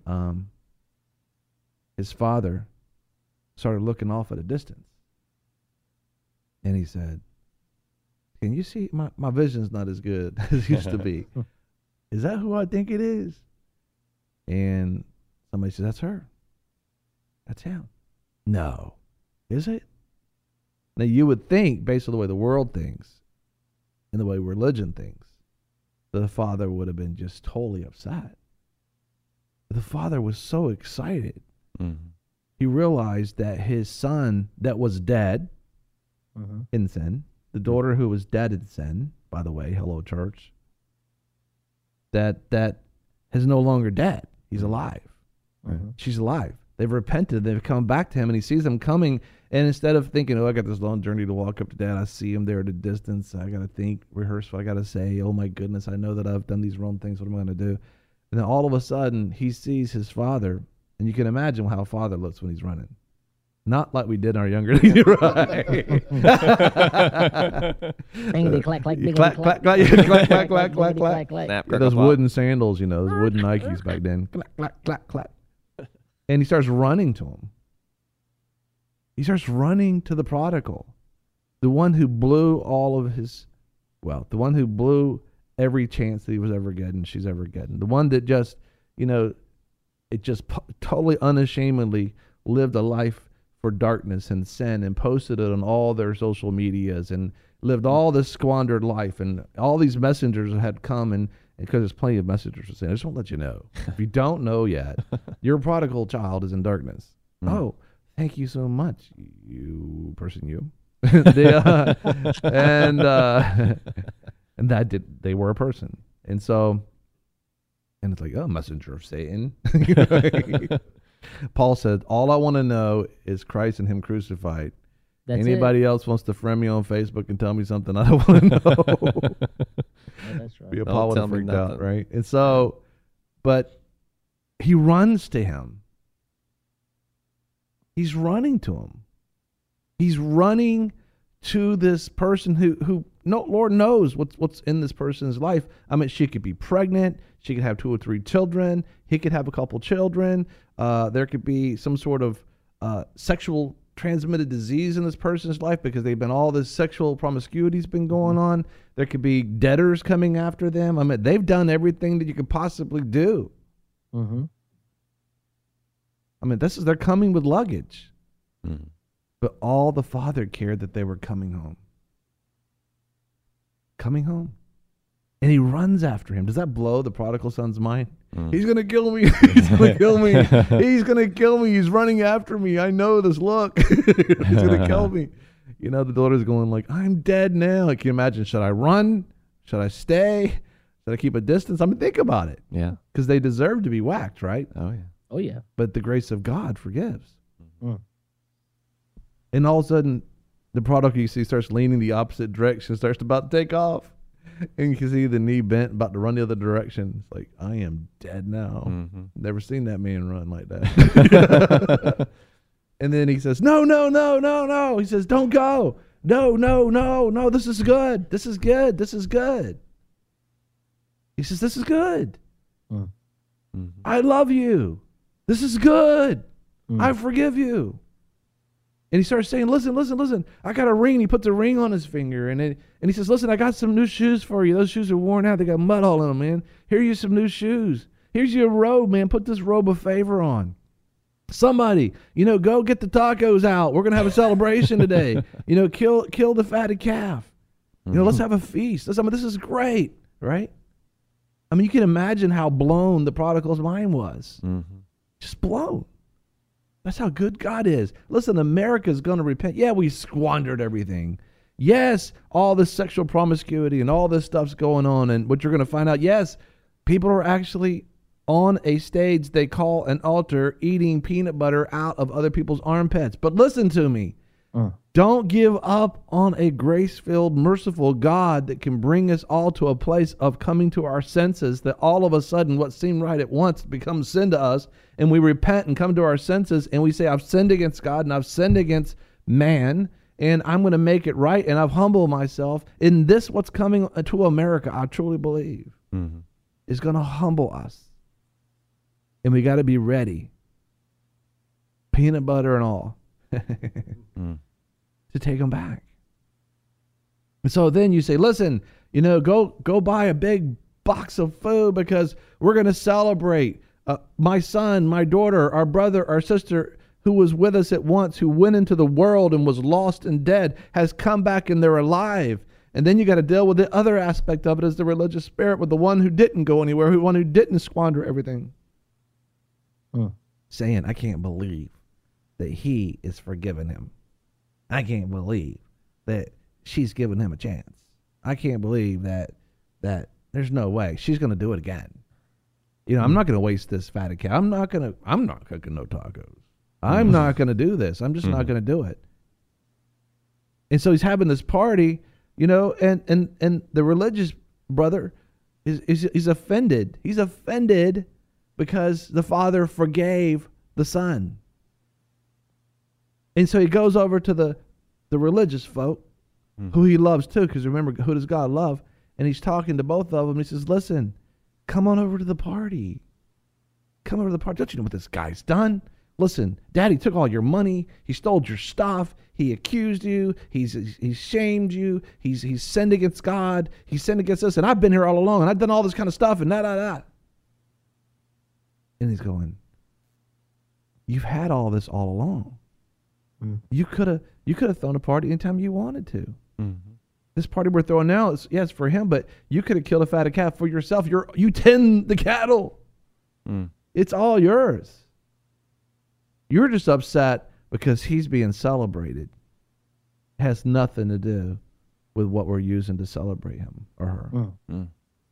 his father started looking off at a distance. And he said, "Can you see my vision's not as good as it used to be? Is that who I think it is?" And somebody says, "That's her. That's him." "No. Is it?" Now you would think, based on the way the world thinks and the way religion thinks, the father would have been just totally upset. But the father was so excited. He realized that his son that was dead in sin, the daughter who was dead in sin, by the way, hello church, that is no longer dead. He's alive. She's alive. They've repented. They've come back to him, and he sees them coming. And instead of thinking, I got this long journey to walk up to dad, I see him there at a distance. I got to think, rehearse what I got to say. Oh, my goodness, I know that I've done these wrong things. What am I going to do? And then all of a sudden, he sees his father, and you can imagine how a father looks when he's running. Not like we did in our younger days, right? Bangity clack clack, clack clack clack, clack clack clack clack clack. Those wooden sandals, those wooden Nikes back then. Clack clack clack clack. And he starts running to him. He starts running to the prodigal, the one who blew the one who blew every chance that he was ever getting, she's ever getting, the one that just, totally unashamedly lived a life for darkness and sin and posted it on all their social medias and lived all this squandered life, and all these messengers had come, and because there's plenty of messengers saying, I just want to let you know, if you don't know yet, your prodigal child is in darkness. Oh, thank you so much, you person, you. And that they were a person. And so, and it's like, oh, messenger of Satan. Paul said, all I want to know is Christ and him crucified. That's Anybody else wants to friend me on Facebook and tell me something I don't want to know? Yeah, that's right. Be Paul would have freaked out, right? And so, but he runs to him. He's running to him. He's running to this person who no, Lord knows what's in this person's life. I mean, she could be pregnant. She could have 2 or 3 children. He could have a couple children. There could be some sort of sexual transmitted disease in this person's life because they've been all this sexual promiscuity's been going on. There could be debtors coming after them. I mean, they've done everything that you could possibly do. Mm-hmm. I mean, they're coming with luggage. Mm-hmm. But all the father cared that they were coming home. Coming home. And he runs after him. Does that blow the prodigal son's mind? He's going to kill me. He's going to kill me. He's going to kill me. He's running after me. I know this look. He's going to kill me. You know, the daughter's going like, I'm dead now. Like, can you imagine? Should I run? Should I stay? Should I keep a distance? I mean, think about it. Yeah. Because they deserve to be whacked, right? Oh, yeah. Oh, yeah. But the grace of God forgives. Mm. And all of a sudden, the prodigal, you see, starts leaning the opposite direction, starts about to take off. And you can see the knee bent, about to run the other direction. It's like, I am dead now. Mm-hmm. Never seen that man run like that. And then he says, no, no, no, no, no. He says, don't go. No, no, no, no. This is good. This is good. This is good. He says, this is good. Mm-hmm. I love you. This is good. I forgive you. And he starts saying, listen, listen, listen. I got a ring. He puts a ring on his finger. And he says, listen, I got some new shoes for you. Those shoes are worn out. They got mud all in them, man. Here are you some new shoes. Here's your robe, man. Put this robe of favor on. Somebody, go get the tacos out. We're going to have a celebration today. Kill the fatted calf. Let's have a feast. This is great, right? I mean, you can imagine how blown the prodigal's mind was. Mm-hmm. Just blown. That's how good God is. Listen, America's going to repent. Yeah, we squandered everything. Yes, all this sexual promiscuity and all this stuff's going on. And what you're going to find out, yes, people are actually on a stage they call an altar eating peanut butter out of other people's armpits. But listen to me. Don't give up on a grace-filled, merciful God that can bring us all to a place of coming to our senses, that all of a sudden what seemed right at once becomes sin to us, and we repent and come to our senses, and we say, I've sinned against God, and I've sinned against man, and I'm going to make it right, and I've humbled myself. In this, what's coming to America, I truly believe, is going to humble us. And we got to be ready. Peanut butter and all. To take them back. And so then you say, listen, go buy a big box of food because we're going to celebrate. My son, my daughter, our brother, our sister who was with us at once, who went into the world and was lost and dead, has come back and they're alive. And then you got to deal with the other aspect of it as the religious spirit, with the one who didn't go anywhere, the one who didn't squander everything. Saying, I can't believe that he is forgiving him. I can't believe that she's giving him a chance. I can't believe that there's no way she's going to do it again. I'm not going to waste this fatted cow. I'm not cooking no tacos. I'm not going to do this. I'm just not going to do it. And so he's having this party, and the religious brother is offended. He's offended because the father forgave the son. And so he goes over to the religious folk, who he loves too, because remember, who does God love? And he's talking to both of them. He says, listen, come on over to the party. Come over to the party. Don't you know what this guy's done? Listen, Daddy took all your money. He stole your stuff. He accused you. He's shamed you. He's sinned against God. He's sinned against us. And I've been here all along, and I've done all this kind of stuff, and that. And he's going, you've had all this all along. You could have thrown a party anytime you wanted to. This party we're throwing now is, yes, for him, but you could have killed a fatted calf for yourself. You tend the cattle. It's all yours. You're just upset because he's being celebrated. It has nothing to do with what we're using to celebrate him or her.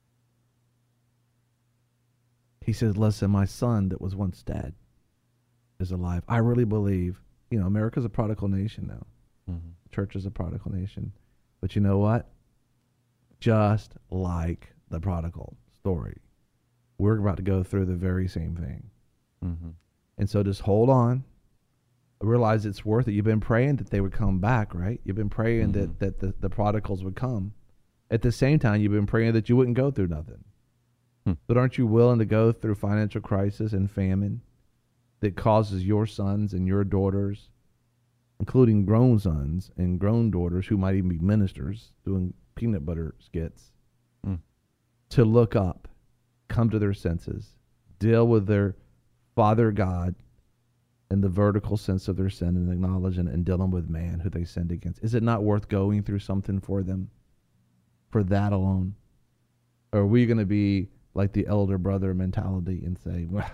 He says, listen, my son that was once dead is alive. I really believe, America's a prodigal nation now. Church is a prodigal nation. But you know what? Just like the prodigal story, we're about to go through the very same thing. And so just hold on. Realize it's worth it. You've been praying that they would come back, right? You've been praying that the prodigals would come. At the same time, you've been praying that you wouldn't go through nothing. But aren't you willing to go through financial crisis and famine that causes your sons and your daughters, including grown sons and grown daughters who might even be ministers doing peanut butter skits, to look up, come to their senses, deal with their Father God and the vertical sense of their sin and acknowledge and dealing with man who they sinned against? Is it not worth going through something for them for that alone? Or are we going to be like the elder brother mentality and say, well,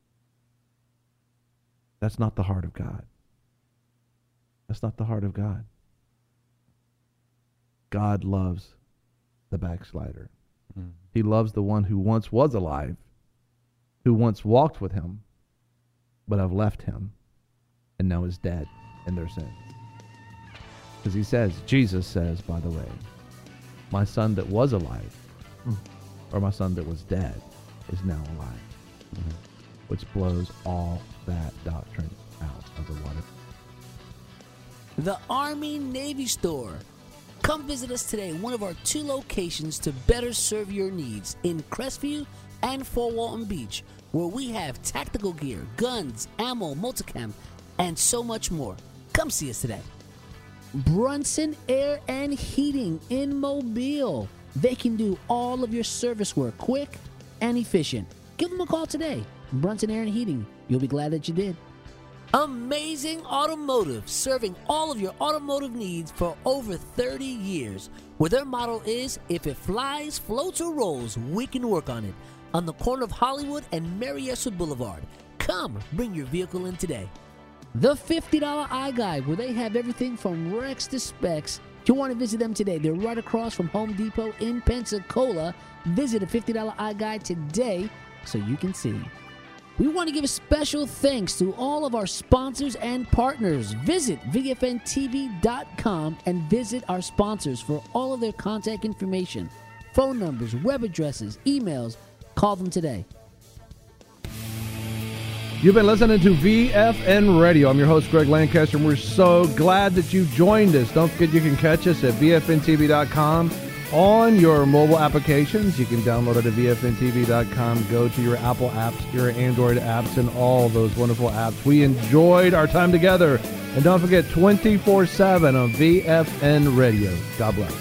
that's not the heart of God? That's not the heart of God. God loves the backslider. He loves the one who once was alive, who once walked with him, but have left him and now is dead in their sins. Because Jesus says, by the way, my son that was alive, or my son that was dead, is now alive. Which blows all that doctrine out of the water. The Army-Navy Store. Come visit us today in one of our 2 locations to better serve your needs in Crestview and Fort Walton Beach, where we have tactical gear, guns, ammo, multicam, and so much more. Come see us today. Brunson Air and Heating in Mobile. They can do all of your service work quick and efficient. Give them a call today. Brunson Air and Heating. You'll be glad that you did. Amazing Automotive, serving all of your automotive needs for over 30 years. Where their motto is, if it flies, floats, or rolls, we can work on it. On the corner of Hollywood and Mary Esther Boulevard. Come, bring your vehicle in today. The $50 iGuide, where they have everything from Rex to specs. If you want to visit them today, they're right across from Home Depot in Pensacola. Visit a $50 iGuide today so you can see. We want to give a special thanks to all of our sponsors and partners. Visit VFNTV.com and visit our sponsors for all of their contact information, phone numbers, web addresses, emails. Call them today. You've been listening to VFN Radio. I'm your host, Greg Lancaster, and we're so glad that you joined us. Don't forget you can catch us at VFNTV.com on your mobile applications. You can download it at VFNTV.com. Go to your Apple apps, your Android apps, and all those wonderful apps. We enjoyed our time together. And don't forget, 24/7 on VFN Radio. God bless.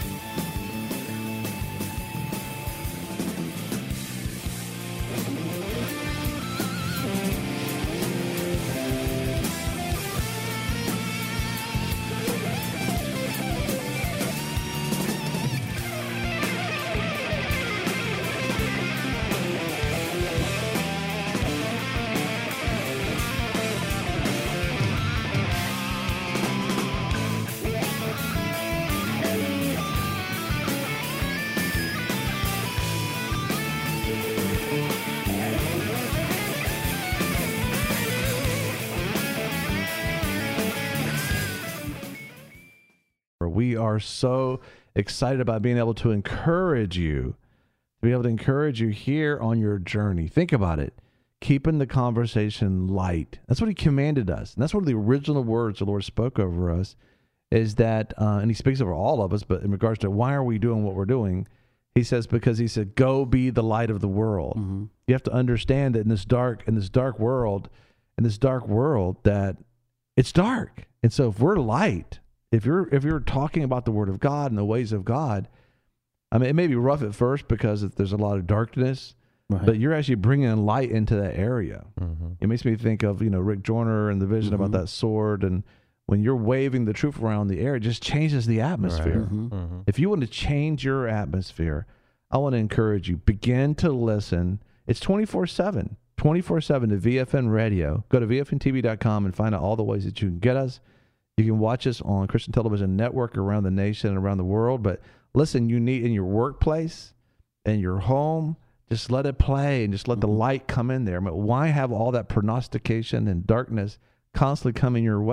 We are so excited about being able to encourage you, here on your journey. Think about it. Keeping the conversation light. That's what he commanded us. And that's one of the original words the Lord spoke over us, is that, and he speaks over all of us, but in regards to why are we doing what we're doing, he says, because he said, go be the light of the world. You have to understand that in this dark world, that it's dark. And so if we're light, if you're talking about the Word of God and the ways of God, I mean, it may be rough at first because there's a lot of darkness, Right. but you're actually bringing light into that area. It makes me think of, Rick Joyner and the vision about that sword. And when you're waving the truth around the air, it just changes the atmosphere. If you want to change your atmosphere, I want to encourage you, begin to listen. It's 24/7 to VFN Radio. Go to VFNTV.com and find out all the ways that you can get us. You can watch us on Christian Television Network around the nation and around the world. But listen, you need in your workplace, in your home, just let it play and just let the light come in there. But why have all that prognostication and darkness constantly coming your way?